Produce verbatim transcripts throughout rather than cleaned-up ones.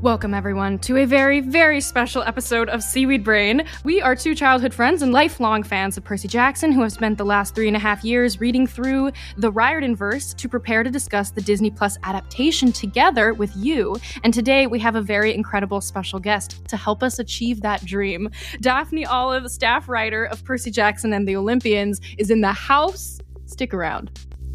Welcome, everyone, to a very, very special episode of Seaweed Brain. We are two childhood friends and lifelong fans of Percy Jackson who have spent the last three and a half years reading through the Riordanverse to prepare to discuss the Disney Plus adaptation together with you. And today we have a very incredible special guest to help us achieve that dream. Daphne Olive, staff writer of Percy Jackson and the Olympians, is in the house. Stick around.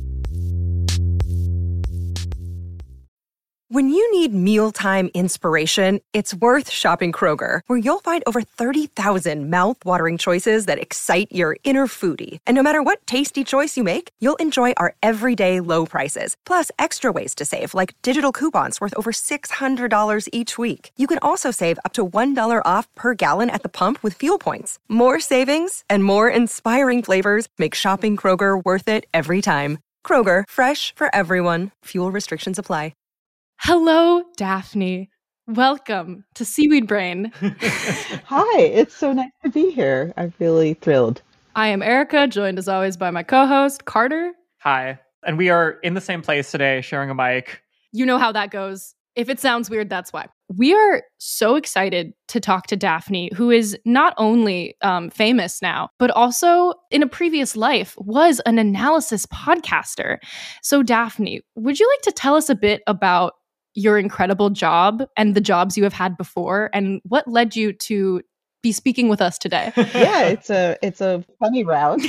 When you need mealtime inspiration, it's worth shopping Kroger, where you'll find over thirty thousand mouth-watering choices that excite your inner foodie. And no matter what tasty choice you make, you'll enjoy our everyday low prices, plus extra ways to save, like digital coupons worth over six hundred dollars each week. You can also save up to one dollar off per gallon at the pump with fuel points. More savings and more inspiring flavors make shopping Kroger worth it every time. Kroger, fresh for everyone. Fuel restrictions apply. Hello, Daphne. Welcome to Seaweed Brain. Hi, it's so nice to be here. I'm really thrilled. I am Erica, joined as always by my co-host, Carter. Hi. And we are in the same place today, sharing a mic. You know how that goes. If it sounds weird, that's why. We are so excited to talk to Daphne, who is not only um, famous now, but also in a previous life was an analysis podcaster. So Daphne, would you like to tell us a bit about your incredible job and the jobs you have had before, and what led you to be speaking with us today? Yeah, it's a it's a funny route.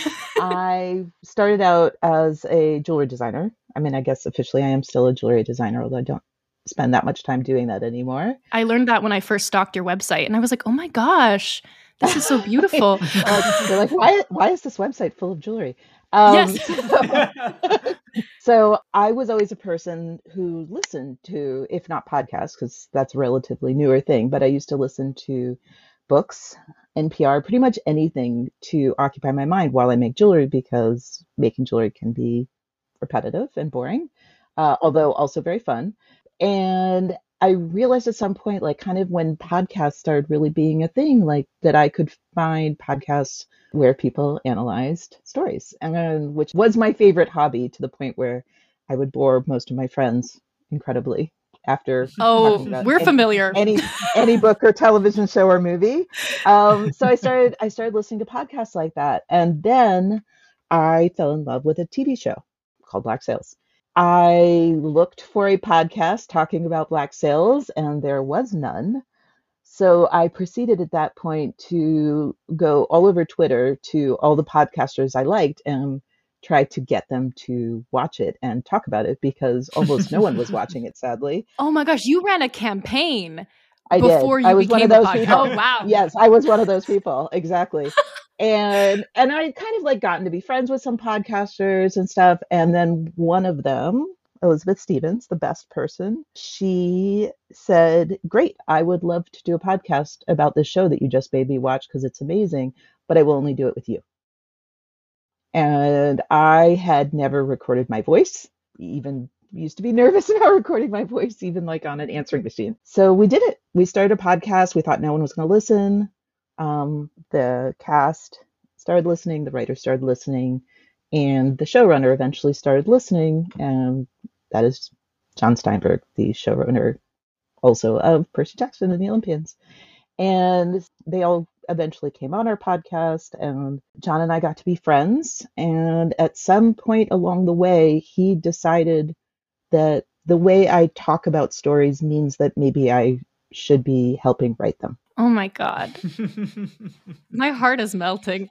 I started out as a jewelry designer. I mean, I guess officially I am still a jewelry designer, although I don't spend that much time doing that anymore. I learned that when I first stalked your website, and I was like, oh my gosh, this is so beautiful. uh, they're like, why why is this website full of jewelry? Um, yes. so, so I was always a person who listened to, if not podcasts, because that's a relatively newer thing, but I used to listen to books, N P R, pretty much anything to occupy my mind while I make jewelry, because making jewelry can be repetitive and boring, uh, although also very fun. And I realized at some point, like kind of when podcasts started really being a thing, like that I could find podcasts where people analyzed stories, and which was my favorite hobby, to the point where I would bore most of my friends incredibly after. Oh, we're any, familiar. Any any book or television show or movie. Um, so I started I started listening to podcasts like that, and then I fell in love with a T V show called Black Sails. I looked for a podcast talking about Black Sails, and there was none. So I proceeded at that point to go all over Twitter to all the podcasters I liked and try to get them to watch it and talk about it, because almost no one was watching it, sadly. Oh my gosh, you ran a campaign I before did. you I was became one of those a podcast. people. Oh, wow. Yes, I was one of those people. Exactly. and and I kind of like gotten to be friends with some podcasters and stuff. And then one of them, Elizabeth Stevens, the best person, she said, great, I would love to do a podcast about this show that you just made me watch, because it's amazing, but I will only do it with you. And I had never recorded my voice, even used to be nervous about recording my voice, even like on an answering machine. So we did it. We started a podcast. We thought no one was going to listen. Um, the cast started listening. The writers started listening. And the showrunner eventually started listening. And that is John Steinberg, the showrunner also of Percy Jackson and the Olympians. And they all eventually came on our podcast, and John and I got to be friends. And at some point along the way, he decided that the way I talk about stories means that maybe I should be helping write them. Oh my God. My heart is melting.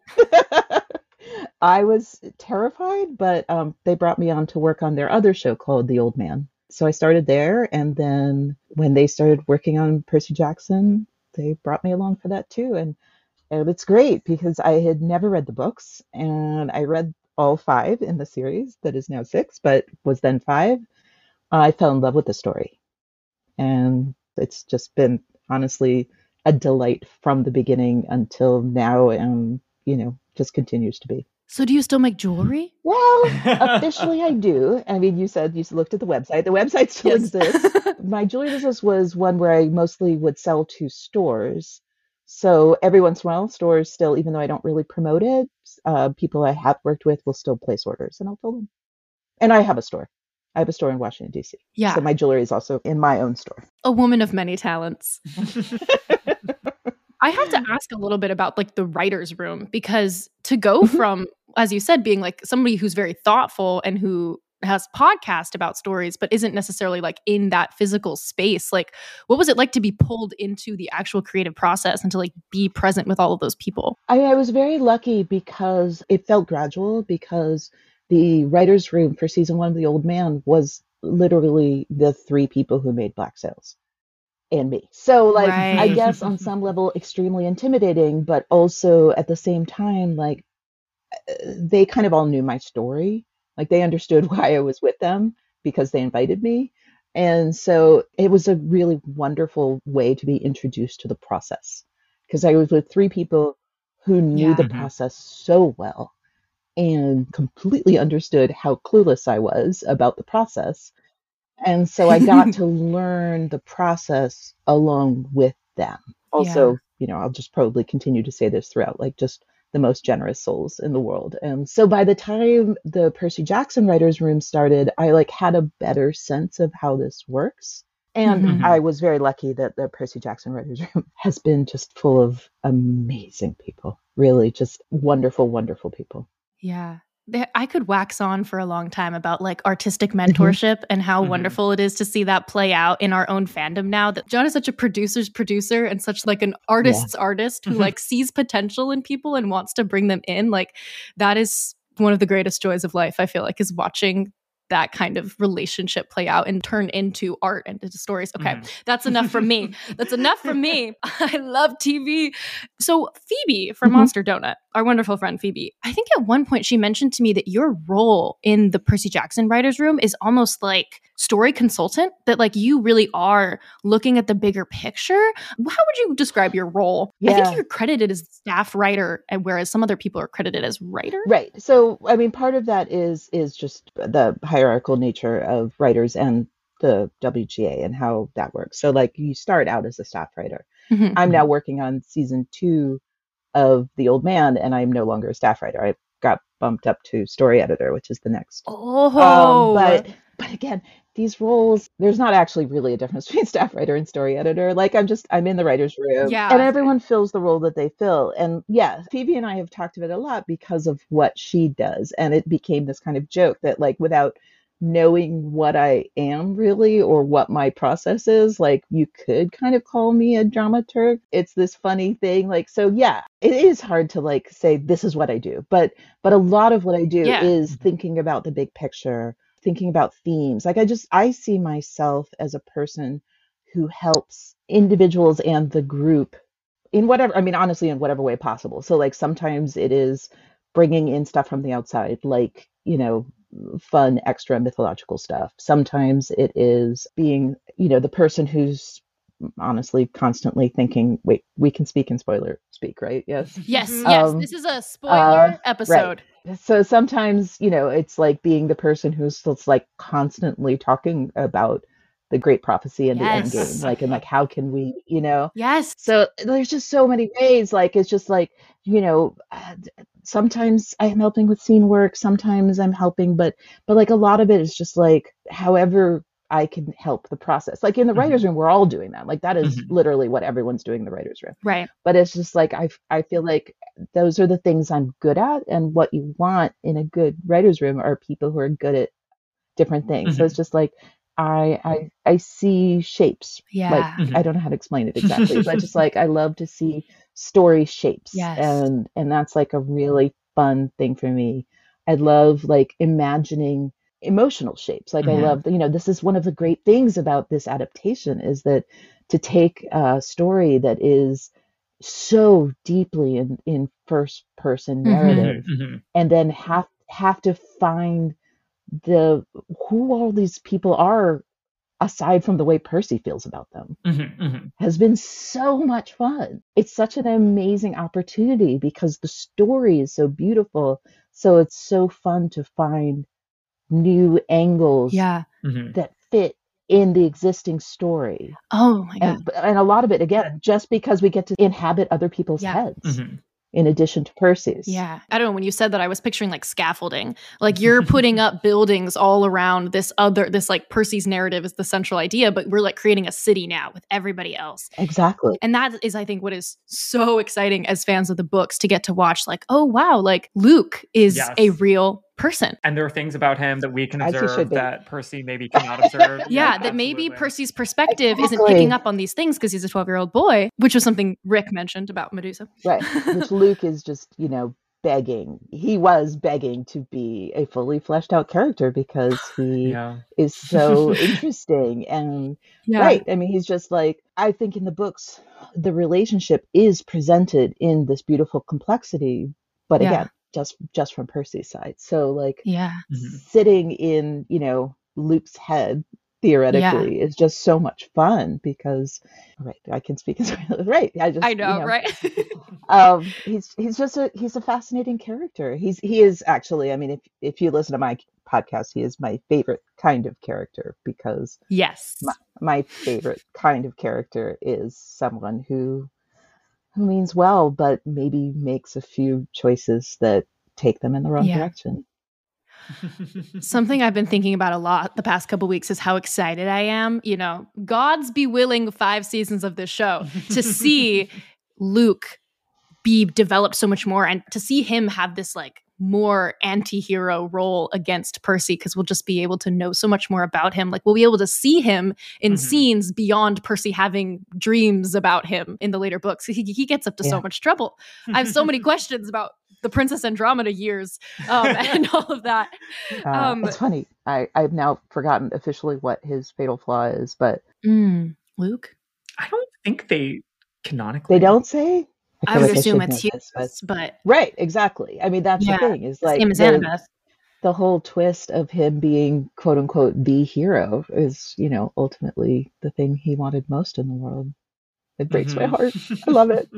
I was terrified, but um, they brought me on to work on their other show called The Old Man. So I started there, and then when they started working on Percy Jackson, they brought me along for that too. And, and it's great, because I had never read the books, and I read all five in the series that is now six, but was then five. I fell in love with the story. And it's just been, honestly, a delight from the beginning until now, and, you know, just continues to be. So do you still make jewelry? Well, officially I do. I mean, you said you looked at the website. The website still Yes. exists. My jewelry business was one where I mostly would sell to stores. So every once in a while, stores still, even though I don't really promote it, uh, people I have worked with will still place orders, and I'll fill them. And I have a store. I have a store in Washington, D C. Yeah. So my jewelry is also in my own store. A woman of many talents. I have to ask a little bit about like the writer's room, because to go from, as you said, being like somebody who's very thoughtful and who has podcast about stories, but isn't necessarily like in that physical space. Like, what was it like to be pulled into the actual creative process and to like be present with all of those people? I, I was very lucky because it felt gradual, because the writer's room for season one of The Old Man was literally the three people who made Black Sails and me. So like, Right. I guess on some level, extremely intimidating, but also at the same time, like they kind of all knew my story. Like they understood why I was with them because they invited me. And so it was a really wonderful way to be introduced to the process, because I was with three people who knew Yeah. the process so well and completely understood how clueless I was about the process. And so I got to learn the process along with them. Also, Yeah. you know, I'll just probably continue to say this throughout, like just the most generous souls in the world. And so by the time the Percy Jackson writers room started, I like had a better sense of how this works. And Mhm. I was very lucky that the Percy Jackson writers room has been just full of amazing people, really just wonderful, wonderful people. Yeah. There- I could wax on for a long time about like artistic mentorship and how Mhm. wonderful it is to see that play out in our own fandom now, that John is such a producer's producer and such like an artist's artist who Mhm. like sees potential in people and wants to bring them in. Like that is one of the greatest joys of life, I feel like, is watching that kind of relationship play out and turn into art and into stories. Okay, Mhm. that's enough from me. That's enough from me. I love T V. So Phoebe from Mhm. Monster Donut, our wonderful friend Phoebe, I think at one point she mentioned to me that your role in the Percy Jackson writers room is almost like story consultant, that like you really are looking at the bigger picture. How would you describe your role? I Yeah. think you're credited as staff writer, and whereas some other people are credited as writer. Right. So, I mean, part of that is is just the hierarchical nature of writers and the W G A and how that works. So, like, you start out as a staff writer. Mhm. I'm now working on season two of The Old Man, and I'm no longer a staff writer. I got bumped up to story editor, which is the next. Oh, Um, but but again, these roles, there's not actually really a difference between staff writer and story editor. Like I'm just I'm in the writer's room, Yeah. and everyone fills the role that they fill. And yeah, Phoebe and I have talked about it a lot because of what she does, and it became this kind of joke that like without knowing what I am really or what my process is, like you could kind of call me a dramaturg. It's this funny thing. Like, so yeah, it is hard to like say this is what I do, but but a lot of what I do Yeah. is thinking about the big picture, thinking about themes. Like I just I see myself as a person who helps individuals and the group in whatever, I mean, honestly, in whatever way possible. So like sometimes it is bringing in stuff from the outside, like, you know, fun extra mythological stuff. Sometimes it is being, you know, the person who's honestly constantly thinking, wait, we can speak in spoiler speak, right? Yes. Yes, Mhm. yes. Um, This is a spoiler uh, episode. So sometimes, you know, it's like being the person who's just like constantly talking about the great prophecy and the end Yes. game. Like, and like, how can we, you know? Yes. So there's just so many ways. Like, it's just like, you know, uh, sometimes I'm helping with scene work, sometimes I'm helping, but, but like a lot of it is just like, however I can help the process. Like in the Mhm. writer's room, we're all doing that. Like that is Mhm. literally what everyone's doing in the writer's room. Right. But it's just like, I, I feel like those are the things I'm good at. And what you want in a good writer's room are people who are good at different things. So Mhm. it's just like, I, I, I see shapes. Yeah. Like, Mhm. I don't know how to explain it exactly, but just like, I love to see story shapes. Yes. And, and that's like a really fun thing for me. I love like imagining emotional shapes. Like I Mhm. love, you know, this is one of the great things about this adaptation is that to take a story that is so deeply in, in first person Mhm. narrative Mhm. and then have, have to find the, who all these people are aside from the way Percy feels about them Mhm. Mhm. has been so much fun. It's such an amazing opportunity because the story is so beautiful. So it's so fun to find new angles Yeah. Mhm. that fit in the existing story. Oh my God. And and a lot of it, again, just because we get to inhabit other people's Yeah. heads. Mhm. in addition to Percy's. Yeah. I don't know. When you said that, I was picturing like scaffolding. Like you're putting up buildings all around this other, this like Percy's narrative is the central idea, but we're like creating a city now with everybody else. Exactly. And that is, I think, what is so exciting as fans of the books to get to watch like, oh, wow, like Luke is Yes. a real person. And there are things about him that we can As he should observe be. that Percy maybe cannot observe. Yeah, that maybe absolutely. Percy's perspective isn't Exactly. picking up on these things because he's a twelve-year-old boy, which was something Rick mentioned about Medusa. Right. Which Luke is just, you know, begging. He was begging to be a fully fleshed out character because he Yeah. is so interesting. And Yeah. right. I mean, he's just like, I think in the books, the relationship is presented in this beautiful complexity. But Yeah. again, just just from Percy's side. So like Yeah. Mhm. sitting in, you know, Luke's head theoretically is just so much fun because right, I can speak as right. I just I you know, know, right? um he's he's just a he's a fascinating character. He's he is actually, I mean, if if you listen to my podcast, he is my favorite kind of character because Yes. my, my favorite kind of character is someone who who means well, but maybe makes a few choices that take them in the wrong Yeah. direction. Something I've been thinking about a lot the past couple weeks is how excited I am. You know, God's be willing five seasons of this show to see Luke be developed so much more and to see him have this like more anti-hero role against Percy because we'll just be able to know so much more about him. Like we'll be able to see him in Mhm. scenes beyond Percy having dreams about him in the later books. He, he gets up to Yeah. so much trouble. I have so many questions about the Princess Andromeda years um, and all of that. Uh, Um, it's funny. I, I've now forgotten officially what his fatal flaw is, but Mm, Luke? I don't think they canonically. they don't say. I feel would like assume should it's know this, but- Hughes, but right, exactly. I mean, that's Yeah, the thing is like same as the, Annabeth. the whole twist of him being quote unquote the hero is, you know, ultimately the thing he wanted most in the world. It breaks my Mhm. heart. I love it.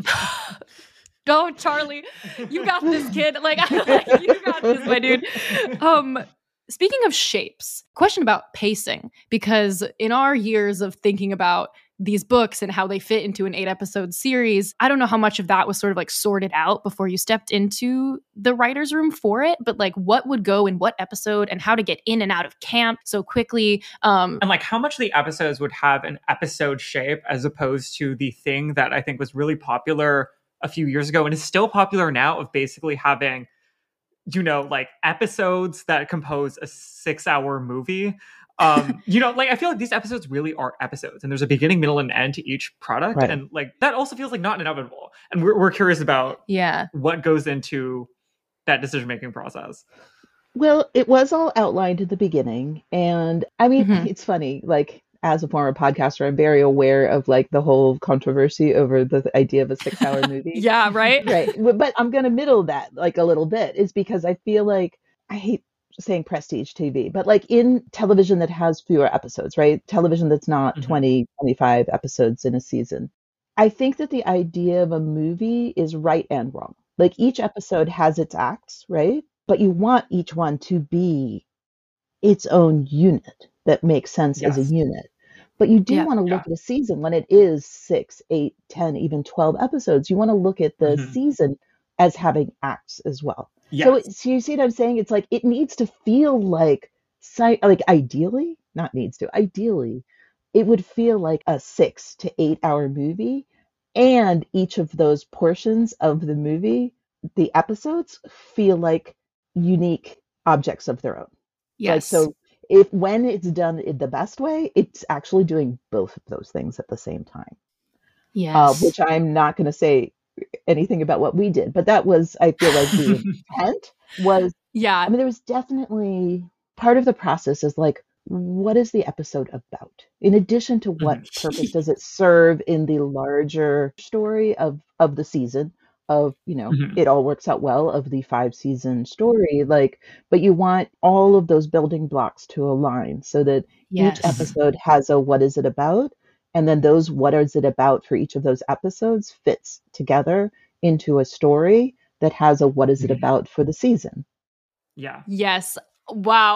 Go, Charlie. You got this, kid. Like, like, you got this, my dude. Um, speaking of shapes, question about pacing, because in our years of thinking about these books and how they fit into an eight episode series, I don't know how much of that was sort of like sorted out before you stepped into the writer's room for it, but like what would go in what episode and how to get in and out of camp so quickly. Um, And like how much the episodes would have an episode shape as opposed to the thing that I think was really popular a few years ago and is still popular now of basically having, you know, like episodes that compose a six hour movie. Um, you know, like I feel like these episodes really are episodes and there's a beginning, middle, and end to each product. Right. And like that also feels like not inevitable. And we're, we're curious about yeah. what goes into that decision-making process. Well, it was all outlined at the beginning. And I mean, Mhm. it's funny, like as a former podcaster, I'm very aware of like the whole controversy over the idea of a six hour movie. Yeah, right? Right. But but I'm going to middle that like a little bit is because I feel like I hate saying prestige T V, but like in television that has fewer episodes, right? Television that's not Mhm. twenty, twenty-five episodes in a season. I think that the idea of a movie is right and wrong. Like each episode has its acts, right? But you want each one to be its own unit that makes sense as Yes. a unit. But you do Yeah. want to look Yeah. at a season when it is six, eight, ten, even twelve episodes. You want to look at the Mhm. season as having acts as well. Yes. So, it, so you see what I'm saying? It's like it needs to feel like, sci- like ideally, not needs to, ideally, it would feel like a six to eight hour movie, and each of those portions of the movie, the episodes, feel like unique objects of their own. Like Yes. so, if when it's done in the best way, it's actually doing both of those things at the same time. yes. Uh, which I'm not going to say anything about what we did, but that was, I feel like the intent was, yeah. I mean, there was definitely part of the process is like, what is the episode about? In addition to what Mhm. purpose does it serve in the larger story of, of the season of, you know, Mhm. it all works out well of the five season story, like, but you want all of those building blocks to align so that Yes. each episode has a, what is it about? And then those, what is it about for each of those episodes fits together into a story that has a, what is it Mhm. about for the season? Yeah. Yes. Wow.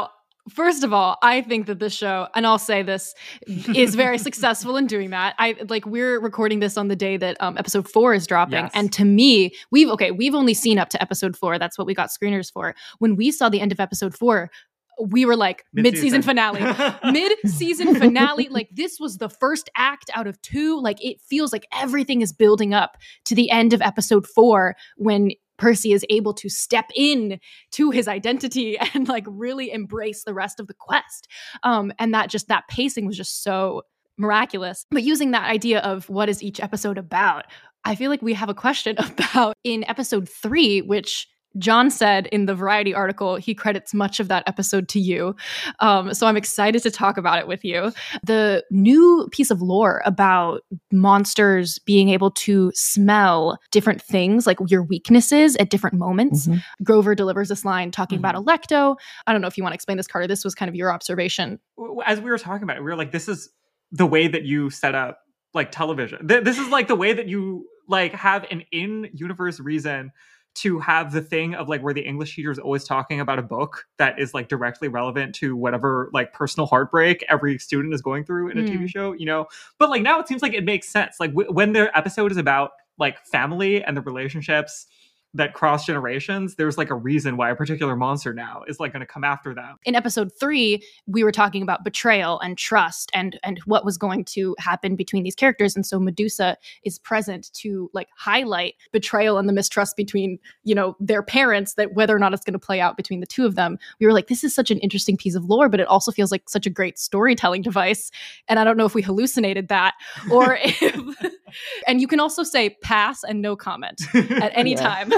First of all, I think that this show, and I'll say this, is very successful in doing that. I like we're recording this on the day that um, episode four is dropping, Yes. and to me, we've okay, we've only seen up to episode four. That's what we got screeners for. When we saw the end of episode four, we were like mid-season, Mid-season. finale, mid-season finale. Like this was the first act out of two. Like it feels like everything is building up to the end of episode four when Percy is able to step in to his identity and like really embrace the rest of the quest. Um, and that just that pacing was just so miraculous. But using that idea of what is each episode about, I feel like we have a question about in episode three, which John said in the Variety article, he credits much of that episode to you. Um, so I'm excited to talk about it with you. The new piece of lore about monsters being able to smell different things, like your weaknesses at different moments. Mhm. Grover delivers this line talking Mhm. about Electo. I don't know if you want to explain this, Carter. This was kind of your observation. As we were talking about it, we were like, this is the way that you set up like television. Th- This is like the way that you like have an in-universe reason to have the thing of like where the English teacher is always talking about a book that is like directly relevant to whatever like personal heartbreak every student is going through in a T V Mm. show, you know? But like now it seems like it makes sense. Like w- when the episode is about like family and the relationships that cross generations, there's like a reason why a particular monster now is like going to come after them. In episode three, we were talking about betrayal and trust and and what was going to happen between these characters. And so Medusa is present to like highlight betrayal and the mistrust between, you know, their parents, that whether or not it's going to play out between the two of them. We were like, this is such an interesting piece of lore, but it also feels like such a great storytelling device. And I don't know if we hallucinated that or if, and you can also say pass and no comment at any Yeah. time.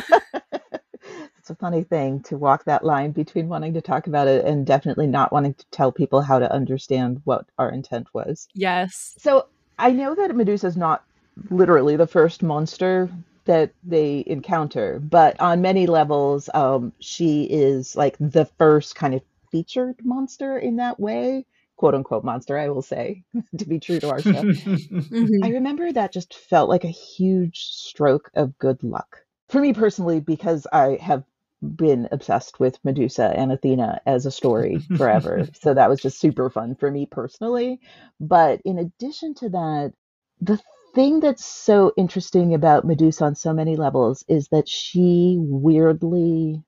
It's a funny thing to walk that line between wanting to talk about it and definitely not wanting to tell people how to understand what our intent was. Yes. So I know that Medusa is not literally the first monster that they encounter, but on many levels, um, she is like the first kind of featured monster in that way, quote unquote monster, I will say, to be true to our stuff. Mhm. I remember that just felt like a huge stroke of good luck for me personally, because I have been obsessed with Medusa and Athena as a story forever. So that was just super fun for me personally. But in addition to that, the thing that's so interesting about Medusa on so many levels is that she weirdly,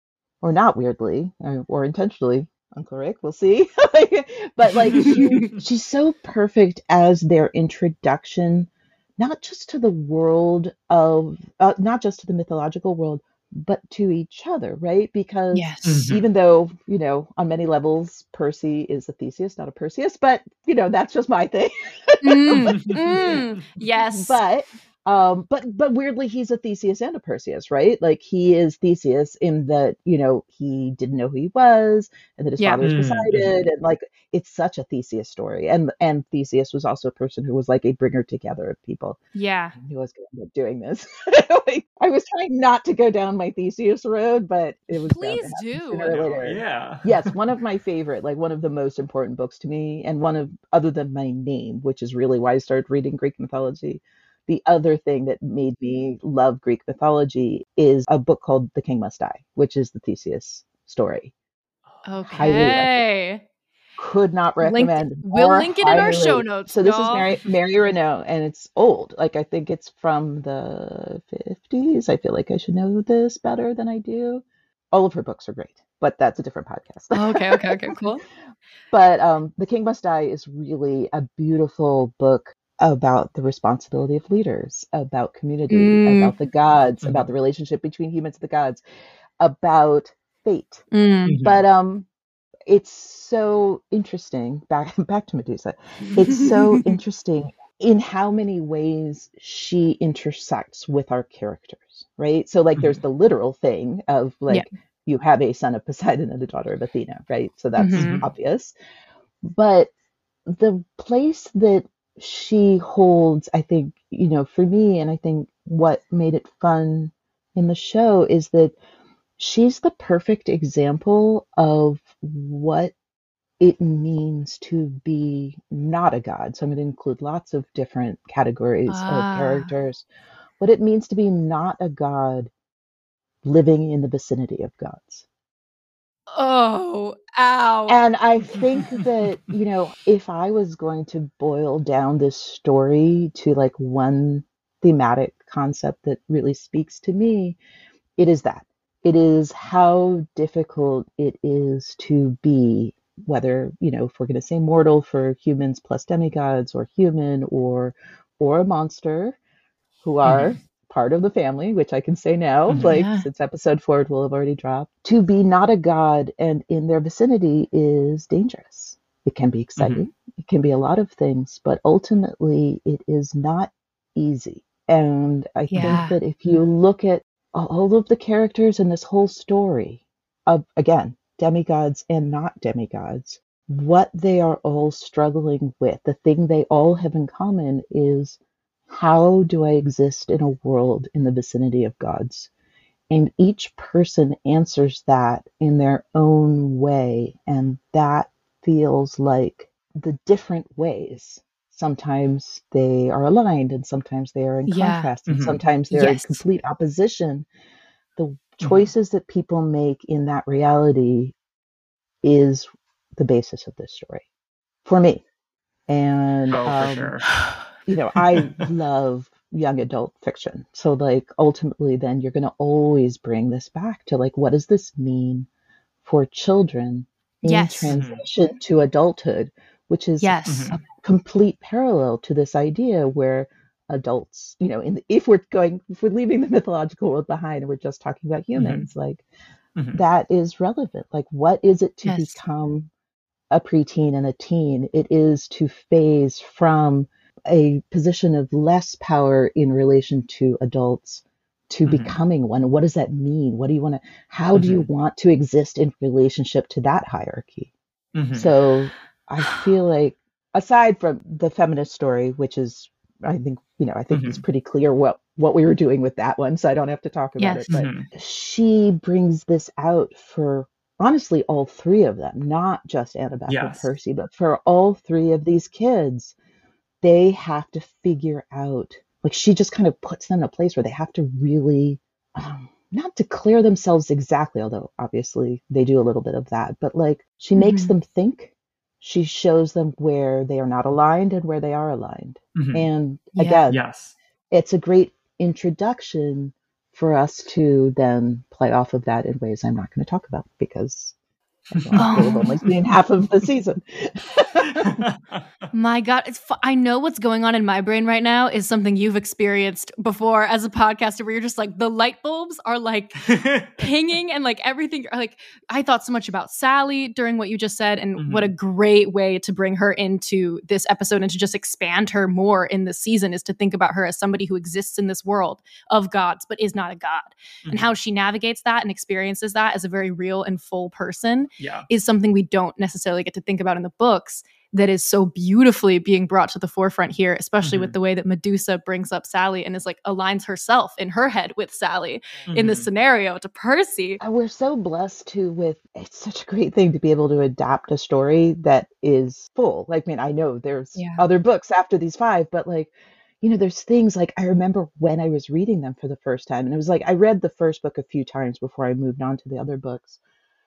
or not weirdly, or, or intentionally, Uncle Rick, we'll see. But like she, she's so perfect as their introduction, not just to the world of, uh, not just to the mythological world, but to each other, right? Because Yes. Mhm. even though, you know, on many levels, Percy is a Theseus, not a Perseus, but, you know, that's just my thing. Mm, mm, yes. But um but but weirdly he's a Theseus and a Perseus, right? Like he is Theseus in that, you know, he didn't know who he was and that his Yeah. father was Mm, Poseidon, and like it's such a Theseus story. And and Theseus was also a person who was like a bringer together of people. Yeah. I knew I was going to end up doing this. Like, I was trying not to go down my Theseus road, but it was bound to Please happen do. sooner or No, later. yeah. Yes, one of my favorite, like one of the most important books to me, and one of, other than my name, which is really why I started reading Greek mythology. The other thing that made me love Greek mythology is a book called The King Must Die, which is the Theseus story. Highly recommend. Okay. Could not Linked, recommend we'll more link it in our show highly. notes, So this is y'all. Mary Mary Renaud, and it's old. Like I think it's from the fifties. I feel like I should know this better than I do. All of her books are great, but that's a different podcast. Okay, okay, okay, cool. But um, The King Must Die is really a beautiful book about the responsibility of leaders, about community, Mm, about the gods, Mhm. about the relationship between humans and the gods, about fate. mm. Mhm. But um, it's so interesting. Back back to Medusa. It's so interesting in how many ways she intersects with our characters, right? So like there's Mhm. the literal thing of Yeah. like you have a son of Poseidon and a daughter of Athena, right? So that's Mhm. obvious. But the place that she holds, I think, you know, for me, and I think what made it fun in the show is that she's the perfect example of what it means to be not a god. So I'm going to include lots of different categories of Ah. characters. What it means to be not a god living in the vicinity of gods. Oh, ow. And I think that, you know, if I was going to boil down this story to like one thematic concept that really speaks to me, it is that. It is how difficult it is to be, whether, you know, if we're going to say mortal for humans plus demigods, or human, or or a monster, who are Mhm. part of the family, which I can say now, Mhm. like Yeah. since episode four it will have already dropped. To be not a god and in their vicinity is dangerous. It can be exciting. It can be a lot of things, but ultimately it is not easy. And I Yeah. think that if you look at all of the characters in this whole story of, again, demigods and not demigods, what they are all struggling with, the thing they all have in common is, how do I exist in a world in the vicinity of gods? And each person answers that in their own way. And that feels like the different ways. Sometimes they are aligned, and sometimes they are in Yeah. contrast, and Mhm. sometimes they're in Yes. complete opposition. The Mhm. choices that people make in that reality is the basis of this story for me. And Oh, for um, sure. you know, I love young adult fiction. So like ultimately then you're going to always bring this back to like, what does this mean for children in Yes. transition to adulthood, which is Yes. Mhm. a complete parallel to this idea where adults, you know, in the, if we're going, if we're leaving the mythological world behind and we're just talking about humans, like Mhm. that is relevant. Like, what is it to Yes. become a preteen and a teen? It is to phase from a position of less power in relation to adults to Mhm. becoming one. What does that mean? What do you want to, how do you Mhm. want to exist in relationship to that hierarchy? Mhm. So I feel like, aside from the feminist story, which is, I think, you know, I think it's Mhm. pretty clear what, what we were doing with that one, so I don't have to talk about Yes. it. But Mhm. she brings this out for honestly all three of them, not just Annabeth and Yes. Percy, but for all three of these kids. They have to figure out, like, she just kind of puts them in a place where they have to really um, not declare themselves exactly, although obviously they do a little bit of that, but like she makes Mhm. them think. She shows them where they are not aligned and where they are aligned. Mhm. And Yeah. again, Yes. it's a great introduction for us to then play off of that in ways I'm not going to talk about because well, you'll have only Oh seen half of the season. my God. It's fu- I know what's going on in my brain right now is something you've experienced before as a podcaster where you're just like, the light bulbs are like pinging and like everything. Like, I thought so much about Sally during what you just said, and Mhm. what a great way to bring her into this episode and to just expand her more in this season is to think about her as somebody who exists in this world of gods but is not a god. Mhm. And how she navigates that and experiences that as a very real and full person Yeah. is something we don't necessarily get to think about in the books, that is so beautifully being brought to the forefront here, especially with Mhm. the way that Medusa brings up Sally and is like aligns herself in her head with Sally in this Mhm. scenario to Percy. Uh, We're so blessed too with, it's such a great thing to be able to adapt a story that is full. Like, I mean, I know there's Yeah. other books after these five, but like, you know, there's things like I remember when I was reading them for the first time, and it was like I read the first book a few times before I moved on to the other books.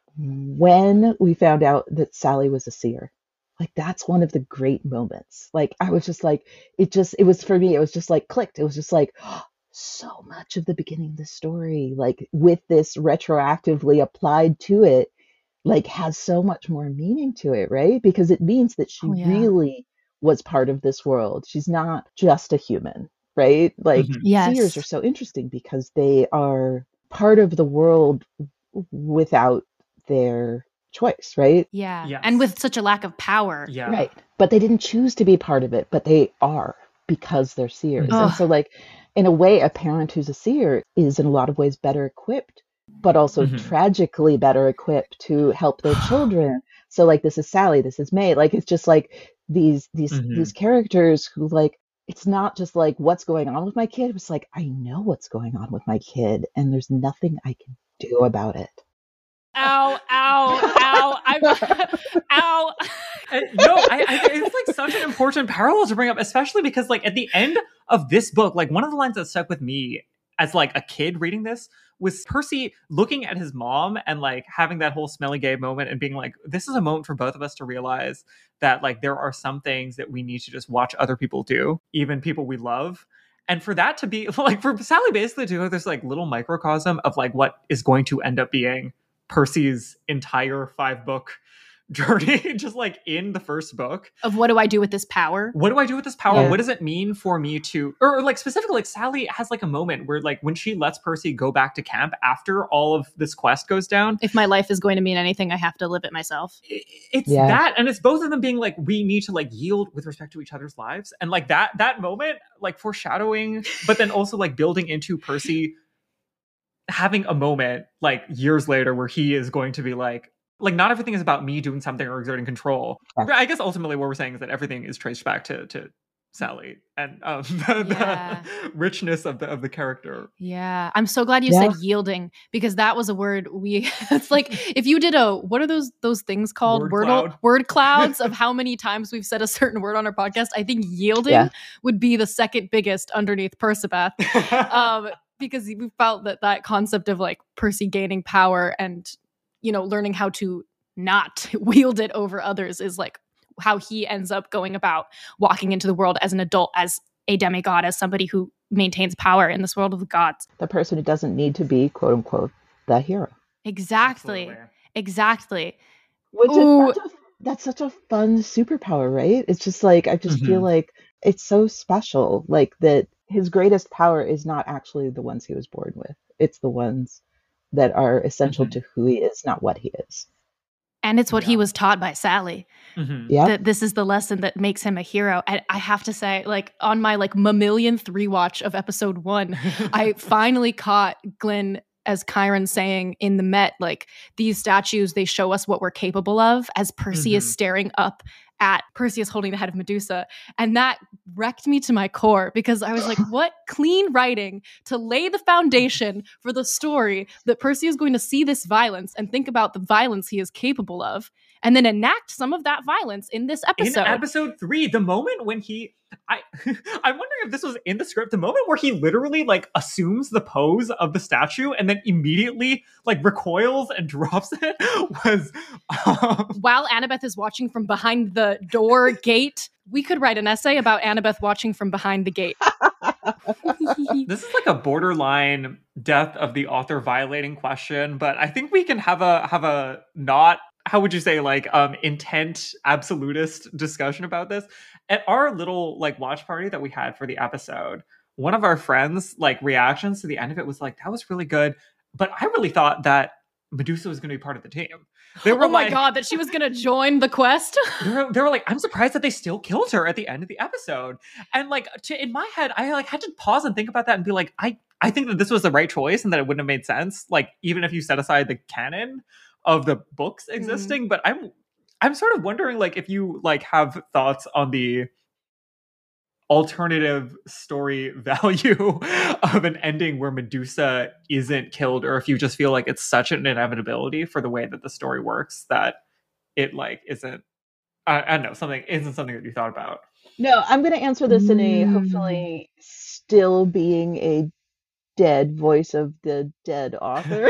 When we found out that Sally was a seer, like that's one of the great moments. Like I was just like, it just, it was for me, it was just like clicked. It was just like, so much of the beginning of the story, like with this retroactively applied to it, like has so much more meaning to it, right? Because it means that she Oh, yeah. really was part of this world. She's not just a human, right? Like Mhm. seers are Yes. so interesting because they are part of the world without their choice, right? Yeah. Yes. And with such a lack of power. Yeah. Right. But they didn't choose to be part of it, but they are because they're seers. Mhm. And so, like, in a way, a parent who's a seer is in a lot of ways better equipped, but also Mhm. tragically better equipped to help their children. So, like, this is Sally, this is May. Like, it's just like these these Mhm. these characters who, like, it's not just like what's going on with my kid. It's like I know what's going on with my kid, and there's nothing I can do about it. Ow, ow, ow. I'm ow. And no, I, I think it's like such an important parallel to bring up, especially because like at the end of this book, like one of the lines that stuck with me as like a kid reading this was Percy looking at his mom and like having that whole smelly gay moment and being like, this is a moment for both of us to realize that like there are some things that we need to just watch other people do, even people we love. And for that to be like, for Sally basically to go this like little microcosm of like what is going to end up being Percy's entire five book journey, just like in the first book of what do I do with this power? What do I do with this power? Yeah. What does it mean for me to, or like specifically, like Sally has like a moment where like when she lets Percy go back to camp after all of this quest goes down. If my life is going to mean anything, I have to live it myself. It's Yeah. that, and it's both of them being like, we need to like yield with respect to each other's lives, and like that that moment, like foreshadowing, but then also like building into Percy having a moment like years later where he is going to be like. Like, not everything is about me doing something or exerting control. Yeah. I guess ultimately what we're saying is that everything is traced back to to Sally and um, the, Yeah. the richness of the of the character. Yeah. I'm so glad you Yeah. said yielding, because that was a word we it's like if you did a what are those those things called? Word Wordle- cloud. word clouds of how many times we've said a certain word on our podcast. I think yielding Yeah. would be the second biggest underneath Percibath. um, because we felt that that concept of like Percy gaining power and, you know, learning how to not wield it over others is like how he ends up going about walking into the world as an adult, as a demigod, as somebody who maintains power in this world of the gods. The person who doesn't need to be, quote unquote, the hero. Exactly. Absolutely. Exactly. Which Ooh. is such a, that's such a fun superpower, right? It's just like, I just feel Mhm. like it's so special. Like that his greatest power is not actually the ones he was born with. It's the ones that are essential Mhm. to who he is, not what he is. And it's what he Yeah. was taught by Sally. Mhm. Yeah. That this is the lesson that makes him a hero. And I have to say, like on my like mamillionth rewatch of episode one, I finally caught Glenn as Chiron saying in the Met, like these statues, they show us what we're capable of, as Percy is Mhm. staring up at Perseus holding the head of Medusa. And that wrecked me to my core, because I was like, what clean writing to lay the foundation for the story that Percy is going to see this violence and think about the violence he is capable of, and then enact some of that violence in this episode. In episode three, the moment when he, I, I'm wondering if this was in the script, the moment where he literally like assumes the pose of the statue and then immediately like recoils and drops it was, um, While Annabeth is watching from behind the door gate, we could write an essay about Annabeth watching from behind the gate. this is like a borderline death of the author violating question, but I think we can have a have a not, how would you say, like um intent absolutist discussion about this. At our little like watch party that we had for the episode, one of our friends like reactions to the end of it was like, that was really good, but I really thought that Medusa was going to be part of the team. They were Oh my like, god, that she was going to join the quest? they were, they were like, I'm surprised that they still killed her at the end of the episode. And like to, in my head, I like had to pause and think about that and be like, I, I think that this was the right choice and that it wouldn't have made sense. Like, even if you set aside the canon of the books existing, mm. but I'm, I'm sort of wondering like if you like have thoughts on the alternative story value of an ending where Medusa isn't killed, or if you just feel like it's such an inevitability for the way that the story works that it like isn't, I, I don't know, something isn't something that you thought about. No, I'm going to answer this in a hopefully still being a dead voice of the dead author.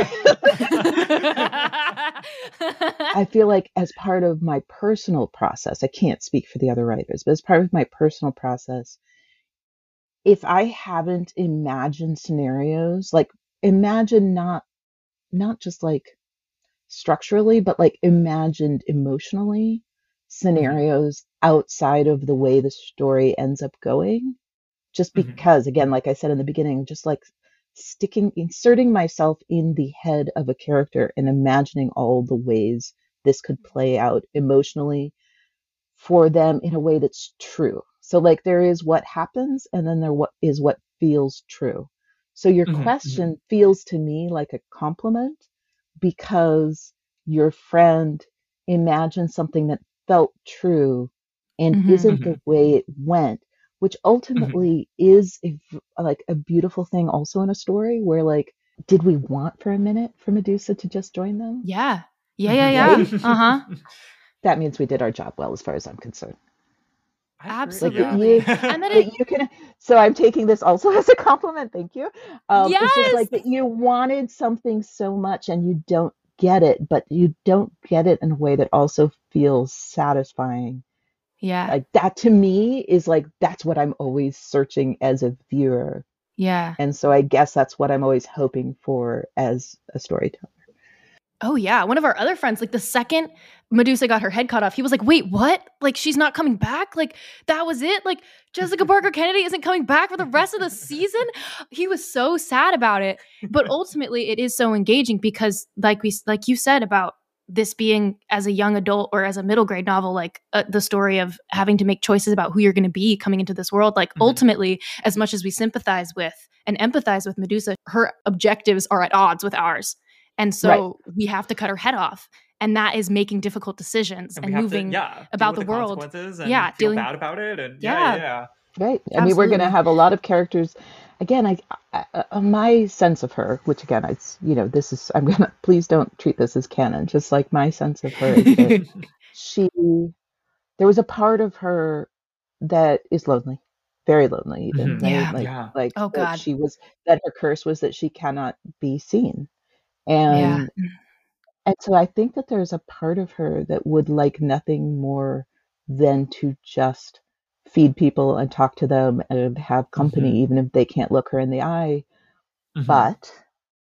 I feel like as part of my personal process, I can't speak for the other writers, but as part of my personal process, if I haven't imagined scenarios, like imagine not, not just like structurally, but like imagined emotionally scenarios mm-hmm. outside of the way the story ends up going, just because, mm-hmm. again, like I said in the beginning, just like sticking, inserting myself in the head of a character and imagining all the ways this could play out emotionally for them in a way that's true. So like there is what happens and then there what is what feels true. So your mm-hmm. question feels to me like a compliment because your friend imagined something that felt true and mm-hmm. isn't mm-hmm. the way it went, which ultimately mm-hmm. is a, like a beautiful thing also in a story where like, did we want for a minute for Medusa to just join them? Yeah. Yeah, yeah, yeah. Right? Uh-huh. That means we did our job well as far as I'm concerned. Absolutely. Like that you, and then that it, you can, so I'm taking this also as a compliment. Thank you. Um, It's just yes, like that you wanted something so much and you don't get it, but you don't get it in a way that also feels satisfying. yeah, Like that to me is like, that's what I'm always searching as a viewer. yeah. And so I guess that's what I'm always hoping for as a storyteller. Oh yeah, one of our other friends, like the second Medusa got her head cut off, he was like, wait, what? Like she's not coming back? Like that was it? Like Jessica Parker Kennedy isn't coming back for the rest of the season? He was so sad about it. But ultimately it is so engaging because like we like you said about this being as a young adult or as a middle grade novel, like uh, the story of having to make choices about who you're going to be coming into this world. Like mm-hmm. ultimately, as much as we sympathize with and empathize with Medusa, her objectives are at odds with ours. And so right. we have to cut her head off. And that is making difficult decisions and, and moving to, yeah, about the, the world. And yeah, feel dealing bad about it. And yeah, yeah. yeah. Right. I Absolutely. mean, we're going to have a lot of characters. Again, I, I, I, my sense of her, which again, it's, you know, this is, I'm going to, please don't treat this as canon. Just like my sense of her is that she, there was a part of her that is lonely, very lonely even. Mm-hmm. Right? Yeah. Like, yeah. like oh, that God. she was, that her curse was that she cannot be seen. And, yeah. and so I think that there's a part of her that would like nothing more than to just feed people and talk to them and have company, mm-hmm. even if they can't look her in the eye. Mm-hmm. But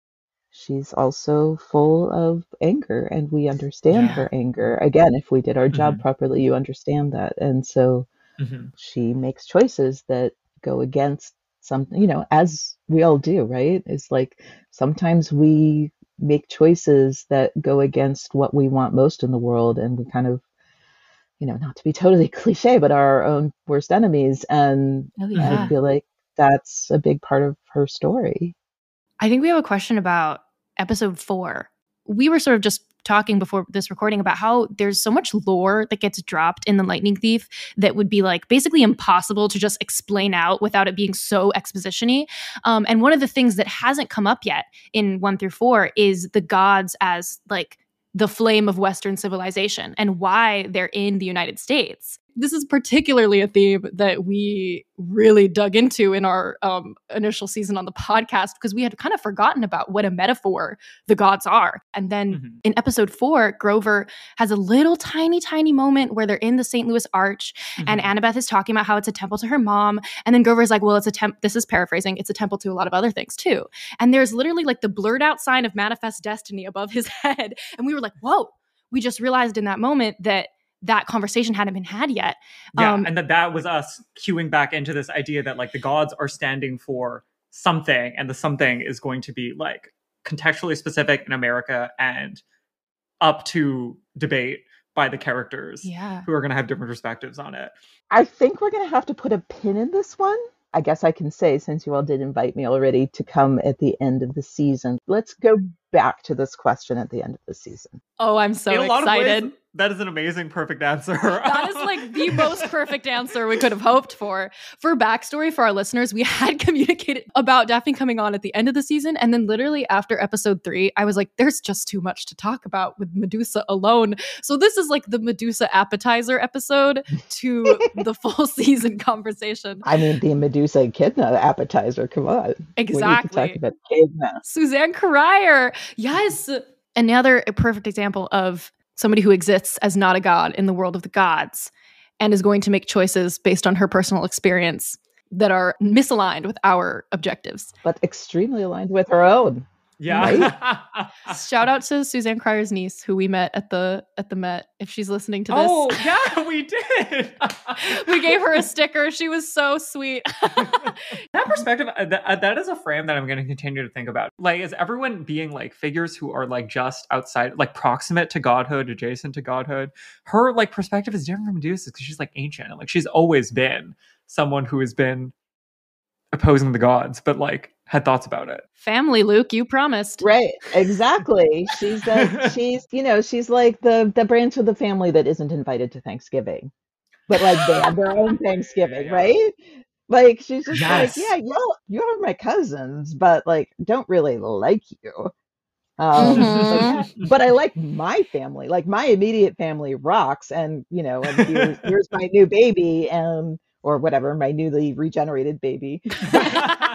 she's also full of anger, and we understand yeah. her anger. Again, if we did our job mm-hmm. properly, you understand that. And so mm-hmm. she makes choices that go against something, you know, as we all do, right? It's like sometimes we make choices that go against what we want most in the world, and we kind of, you know, not to be totally cliche, but are our own worst enemies. And oh, yeah. I feel like that's a big part of her story. I think we have a question about episode four. We were sort of just talking before this recording about how there's so much lore that gets dropped in The Lightning Thief that would be like basically impossible to just explain out without it being so exposition-y. Um, and one of the things that hasn't come up yet in one through four is the gods as like the flame of Western civilization and why they're in the United States. This is particularly a theme that we really dug into in our um, initial season on the podcast because we had kind of forgotten about what a metaphor the gods are. And then mm-hmm. in episode four, Grover has a little tiny, tiny moment where they're in the Saint Louis Arch mm-hmm. and Annabeth is talking about how it's a temple to her mom. And then Grover's like, well, it's a temple. This is paraphrasing. It's a temple to a lot of other things too. And there's literally like the blurred out sign of Manifest Destiny above his head. And we were like, whoa, we just realized in that moment that that conversation hadn't been had yet. Yeah, um, and that that was us cueing back into this idea that like the gods are standing for something, and the something is going to be like contextually specific in America and up to debate by the characters yeah. who are going to have different perspectives on it. I think we're going to have to put a pin in this one. I guess I can say, since you all did invite me already to come at the end of the season, let's go back to this question at the end of the season. Oh, I'm so in a excited. Lot of ways, that is an amazing, perfect answer. That is like the most perfect answer we could have hoped for. For backstory for our listeners, we had communicated about Daphne coming on at the end of the season. And then literally after episode three, I was like, there's just too much to talk about with Medusa alone. So this is like the Medusa appetizer episode to the full season conversation. I mean, the Medusa Echidna appetizer. Come on. Exactly. We need to talk about Echidna. Suzanne Cryer. Yes. Another perfect example of somebody who exists as not a god in the world of the gods and is going to make choices based on her personal experience that are misaligned with our objectives. But extremely aligned with her own. Yeah. Right? Shout out to Suzanne Cryer's niece, who we met at the at the Met. If she's listening to this. Oh, yeah, we did. We gave her a sticker. She was so sweet. That perspective, that, that is a frame that I'm going to continue to think about. Like, is everyone being like figures who are like just outside, like proximate to godhood, adjacent to godhood? Her like perspective is different from Medusa's because she's like ancient. And, like she's always been someone who has been opposing the gods, but like had thoughts about it. Family, Luke, you promised. Right, exactly. She's the, she's, you know, she's like the the branch of the family that isn't invited to Thanksgiving, but like they have their own Thanksgiving, yeah. right? Like she's just yes. like, yeah, y'all, you're my cousins, but like don't really like you. Um, but Mhm. yeah, but I like my family. Like my immediate family rocks, and you know, and here's here's my new baby, and or whatever, my newly regenerated baby. But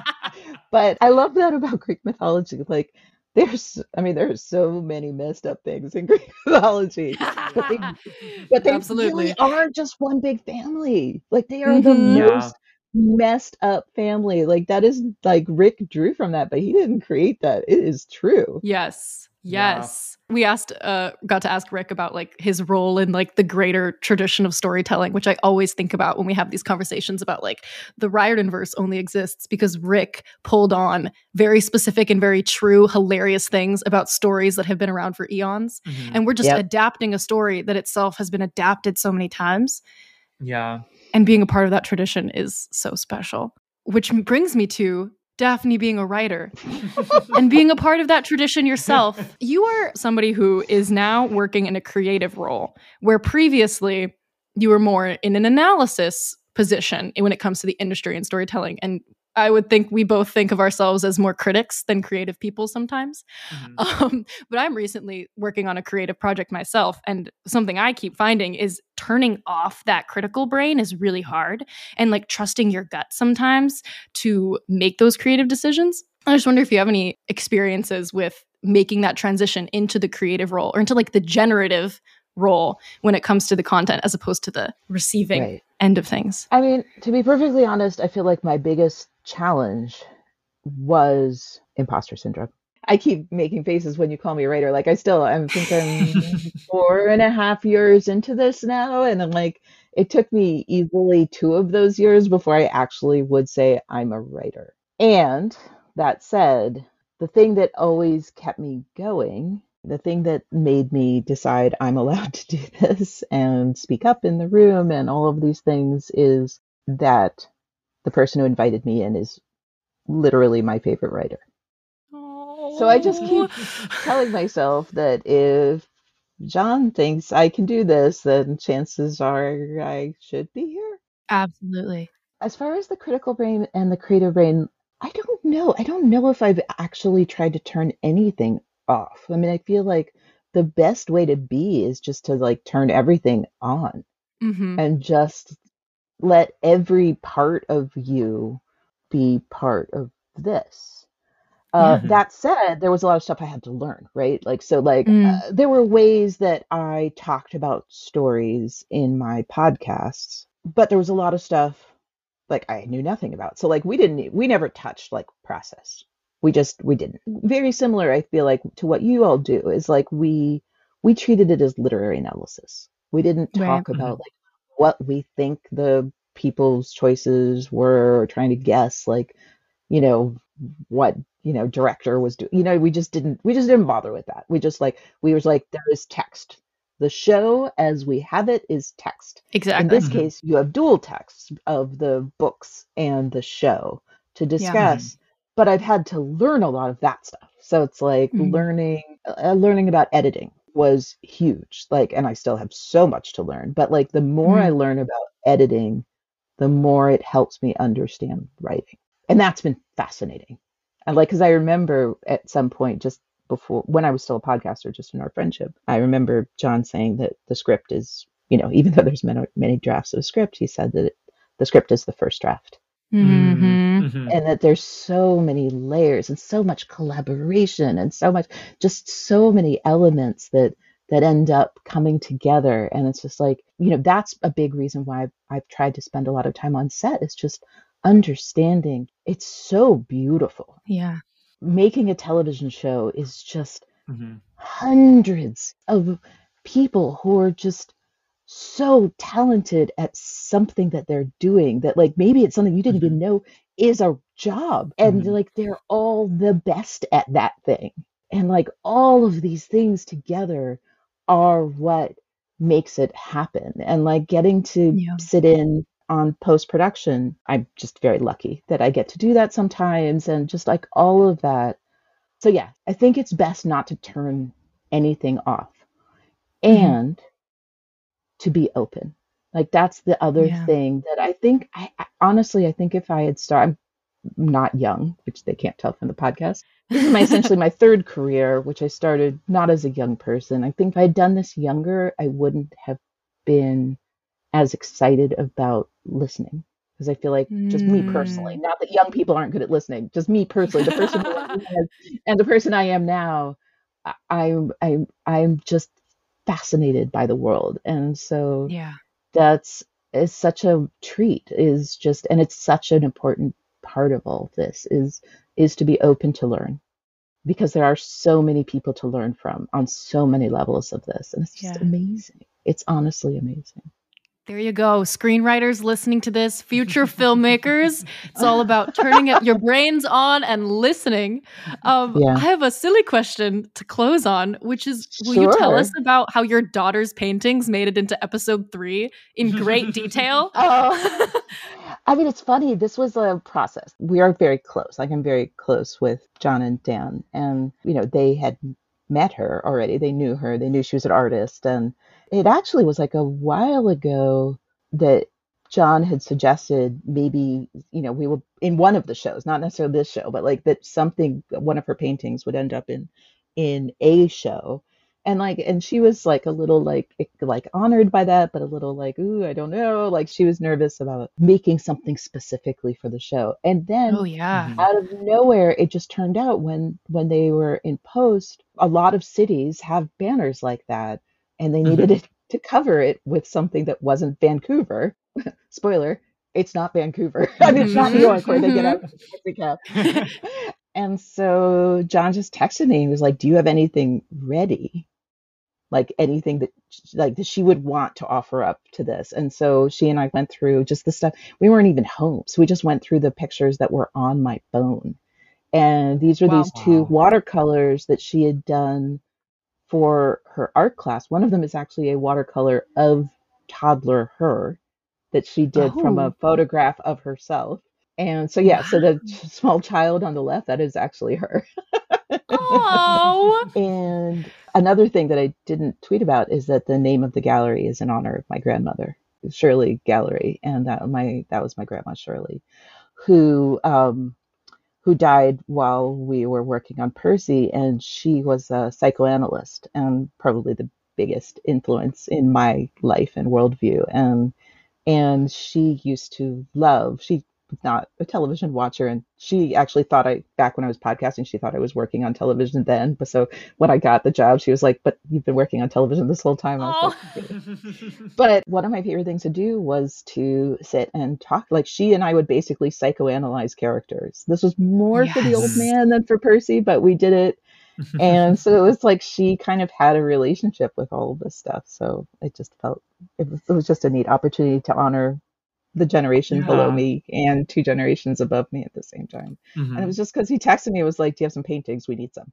but I love that about Greek mythology. Like there's, I mean, there's so many messed up things in Greek mythology, but they but they really Absolutely. are just one big family. Like they are the Mhm. Yeah. most messed up family. Like that is like Rick drew from that, but he didn't create that. It is true. Yes. Yeah. Yes. We asked uh got to ask Rick about like his role in like the greater tradition of storytelling, which I always think about when we have these conversations about like the Riordan verse only exists because Rick pulled on very specific and very true, hilarious things about stories that have been around for eons. Mhm. And we're just Yep. adapting a story that itself has been adapted so many times. Yeah. And being a part of that tradition is so special. Which brings me to Daphne being a writer and being a part of that tradition yourself. You are somebody who is now working in a creative role, where previously you were more in an analysis position when it comes to the industry and storytelling. And I would think we both think of ourselves as more critics than creative people sometimes. Mhm. Um, but I'm recently working on a creative project myself. And something I keep finding is turning off that critical brain is really hard, and like trusting your gut sometimes to make those creative decisions. I just wonder if you have any experiences with making that transition into the creative role or into like the generative role when it comes to the content as opposed to the receiving Right. end of things. I mean, to be perfectly honest, I feel like my biggest challenge was imposter syndrome. I keep making faces when you call me a writer. Like I still, I think I'm four and a half years into this now, and I'm like, it took me easily two of those years before I actually would say I'm a writer. And that said, the thing that always kept me going, the thing that made me decide I'm allowed to do this and speak up in the room and all of these things is that the person who invited me in is literally my favorite writer. So I just keep telling myself that if John thinks I can do this, then chances are I should be here. Absolutely. As far as the critical brain and the creative brain, I don't know. I don't know if I've actually tried to turn anything off. I mean, I feel like the best way to be is just to like turn everything on Mm-hmm. and just let every part of you be part of this. Uh, Yeah. that said, there was a lot of stuff I had to learn, right? Like, so, like, Mm. uh, there were ways that I talked about stories in my podcasts, but there was a lot of stuff like I knew nothing about. So, like, we didn't, we never touched like process. We just, we didn't. Very similar, I feel like, to what you all do is like we, we treated it as literary analysis. We didn't Right. talk about like what we think the people's choices were, or trying to guess, like, you know, what, you know, director was doing. You know, we just didn't we just didn't bother with that. We just like we was like there is text. The show as we have it is text. In Exactly. this Mhm. case, you have dual text of the books and the show to discuss. But I've had to learn a lot of that stuff. So it's like Mhm. learning uh, learning about editing was huge. Like, and I still have so much to learn. But like the more I Mhm. learn about editing, the more it helps me understand writing. And that's been fascinating. And like, because I remember at some point, just before, when I was still a podcaster, just in our friendship, I remember John saying that the script is, you know, even though there's many, many drafts of a script, he said that it, the script is the first draft. Mhm. Mhm. And that there's so many layers and so much collaboration and so much, just so many elements that that end up coming together. And it's just like, you know, that's a big reason why I've, I've tried to spend a lot of time on set. It's just understanding. It's so beautiful. Yeah. Making a television show is just Mhm. hundreds of people who are just so talented at something that they're doing that like maybe it's something you didn't even Mhm. know is a job, and Mhm. like they're all the best at that thing, and like all of these things together are what makes it happen. And like getting to Yeah. sit in on post production, I'm just very lucky that I get to do that sometimes, and just like all of that. So yeah, I think it's best not to turn anything off Mhm. and to be open. Like that's the other Yeah. thing that I think I, I honestly I think if I had started, I'm not young, which they can't tell from the podcast, this is my essentially my third career, which I started not as a young person. I think if I had done this younger, I wouldn't have been as excited about listening. Because I feel like just me personally, Mm. not that young people aren't good at listening, just me personally, the person who I was and the person I am now, I- I'm I'm I'm just fascinated by the world. And so Yeah. that's is such a treat, is just, and it's such an important part of all this is is to be open to learn, because there are so many people to learn from on so many levels of this, and it's just Yeah. amazing. It's honestly amazing. There you go. Screenwriters listening to this, future filmmakers. It's all about turning up your brains on and listening. Um, Yeah. I have a silly question to close on, which is, will you tell us Sure. about how your daughter's paintings made it into episode three in great detail? Oh, I mean, it's funny. This was a process. We are very close. Like, I'm very close with John and Dan, and you know, they had met her already. They knew her. They knew she was an artist, and it actually was like a while ago that John had suggested maybe, you know, we would in one of the shows, not necessarily this show, but like that something, one of her paintings would end up in in a show. And like, and she was like a little like like honored by that, but a little like, ooh, I don't know. Like, she was nervous about making something specifically for the show. And Oh, then yeah. Mhm. out of nowhere, it just turned out when when they were in post, a lot of cities have banners like that, and they needed Mhm. it to cover it with something that wasn't Vancouver. Spoiler, it's not Vancouver. I mean, it's not New Mhm, York where they get out mhm. of the cab. And so John just texted me. He was like, "Do you have anything ready? Like anything that like that she would want to offer up to this?" And so she and I went through just the stuff. We weren't even home, so we just went through the pictures that were on my phone. And these are Wow. these two Wow. watercolors that she had done for her art class. One of them is actually a watercolor of toddler her that she did from a Oh, photograph of herself. And so, yeah, wow. so the ch- small child on the left, that is actually her. Oh. And another thing that I didn't tweet about is that the name of the gallery is in honor of my grandmother, Shirley Gallery, and that my that was my grandma Shirley, who um, who died while we were working on Percy, and she was a psychoanalyst and probably the biggest influence in my life and worldview. And and she used to love, she was not a television watcher, and she actually thought I, back when I was podcasting, she thought I was working on television then. But so when I got the job, she was like, "But you've been working on television this whole time." I was like, Oh. "Yeah." But one of my favorite things to do was to sit and talk. Like, she and I would basically psychoanalyze characters. This was more for the old Yes. man than for Percy, but we did it. And so it was like she kind of had a relationship with all of this stuff. So it just felt, it was, it was just a neat opportunity to honor the generation below Yeah. me and two generations above me at the same time. And it Mhm. was just because he texted me, it was like, "Do you have some paintings? We need some."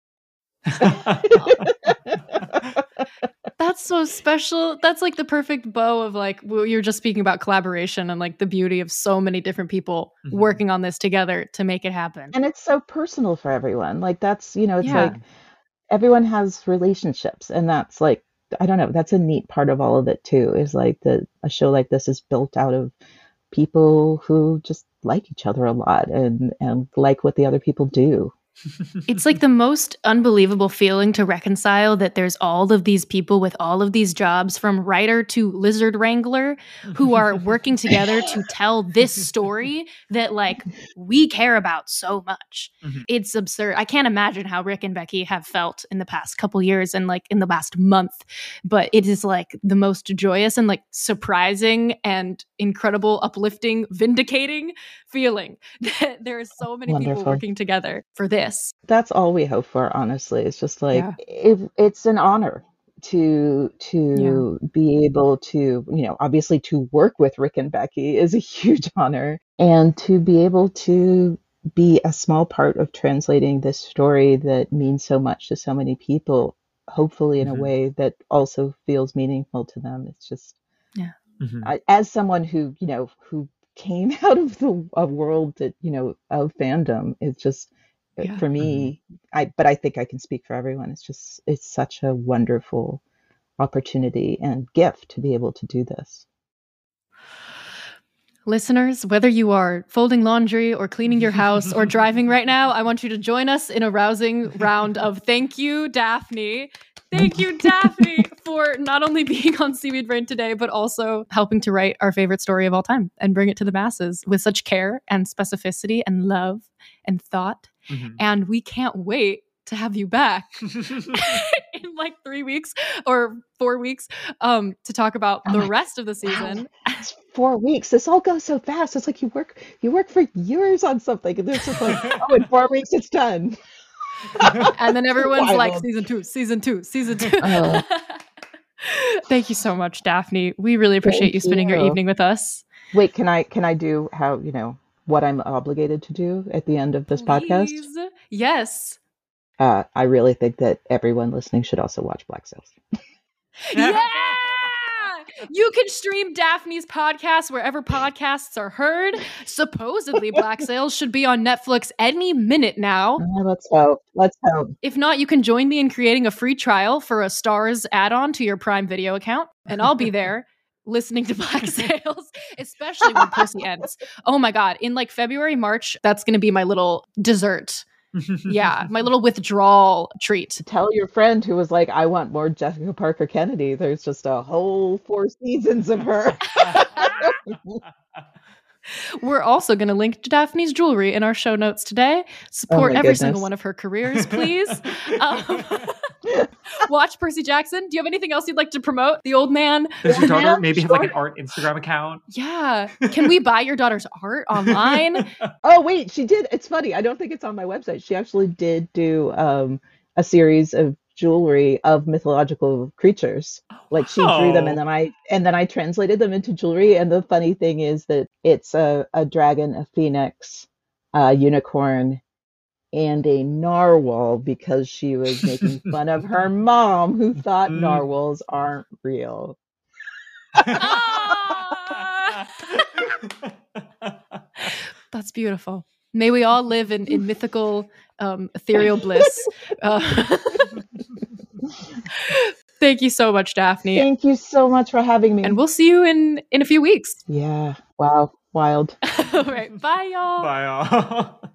That's so special. That's like the perfect bow of like, well, you were just speaking about collaboration and like the beauty of so many different people Mhm. working on this together to make it happen. And it's so personal for everyone. Like, that's, you know, it's Yeah. like everyone has relationships, and that's like, I don't know, that's a neat part of all of it too, is like that a show like this is built out of people who just like each other a lot and and like what the other people do. It's like the most unbelievable feeling to reconcile that there's all of these people with all of these jobs, from writer to lizard wrangler, who are working together to tell this story that like we care about so much. Mhm. It's absurd. I can't imagine how Rick and Becky have felt in the past couple years and like in the last month, but it is like the most joyous and like surprising and incredible, uplifting, vindicating feeling that there are so many people Wonderful. working together for this. That's all we hope for, honestly. It's just like, Yeah. it, it's an honor to Yeah. to be able to, you know, obviously to work with Rick and Becky is a huge honor, and to be able to be a small part of translating this story that means so much to so many people, hopefully in a Mhm. way that also feels meaningful to them. It's just, Yeah. Mhm. I, as someone who, you know, who came out of the a world that, you know, of fandom, it's just, Yeah. for Mhm. me, I, but I think I can speak for everyone. It's just, it's such a wonderful opportunity and gift to be able to do this. Listeners, whether you are folding laundry or cleaning your house or driving right now, I want you to join us in a rousing round of thank you, Daphne. Thank you, Daphne, for not only being on Seaweed Brain today, but also helping to write our favorite story of all time and bring it to the masses with such care and specificity and love and thought. Mm-hmm. And we can't wait to have you back in like three weeks or four weeks um, to talk about oh the rest of the season. Wow. It's four weeks. This all goes so fast. It's like you work you work for years on something, and it's just like, oh, in four weeks it's done. And then everyone's Wild. like, season two, season two, season two. Oh. Thank you so much, Daphne. We really appreciate Thank you spending you. your evening with us. Wait, can I can I do how you know what I'm obligated to do at the end of this Please. podcast? Yes. Uh, I really think that everyone listening should also watch Black Sails. Yeah! You can stream Daphne's podcast wherever podcasts are heard. Supposedly, Black Sails should be on Netflix any minute now. Uh, let's hope. Let's hope. If not, you can join me in creating a free trial for a Starz add-on to your Prime Video account, and I'll be there listening to Black Sails, especially when Percy ends. Oh my God. In like February, March, that's going to be my little dessert. Yeah, my little withdrawal treat. Tell your friend who was like, I want more Jessica Parker Kennedy. There's just a whole four seasons of her. We're also going to link to Daphne's jewelry in our show notes today. Support oh every goodness. single one of her careers, please. um, watch Percy Jackson. Do you have anything else you'd like to promote? The old man? Does your daughter maybe have like an art Instagram account? Yeah. Can we buy your daughter's art online? Oh, wait, she did. It's funny. I don't think it's on my website. She actually did do um, a series of jewelry of mythological creatures. Like she oh. drew them and then I and then I translated them into jewelry. And the funny thing is that it's a, a dragon, a phoenix, a unicorn, and a narwhal because she was making fun of her mom who thought narwhals aren't real. That's beautiful. May we all live in, in mythical, um, ethereal bliss. Uh, thank you so much, Daphne. Thank you so much for having me. And we'll see you in, in a few weeks. Yeah. Wow. Wild. All right. Bye, y'all. Bye, y'all.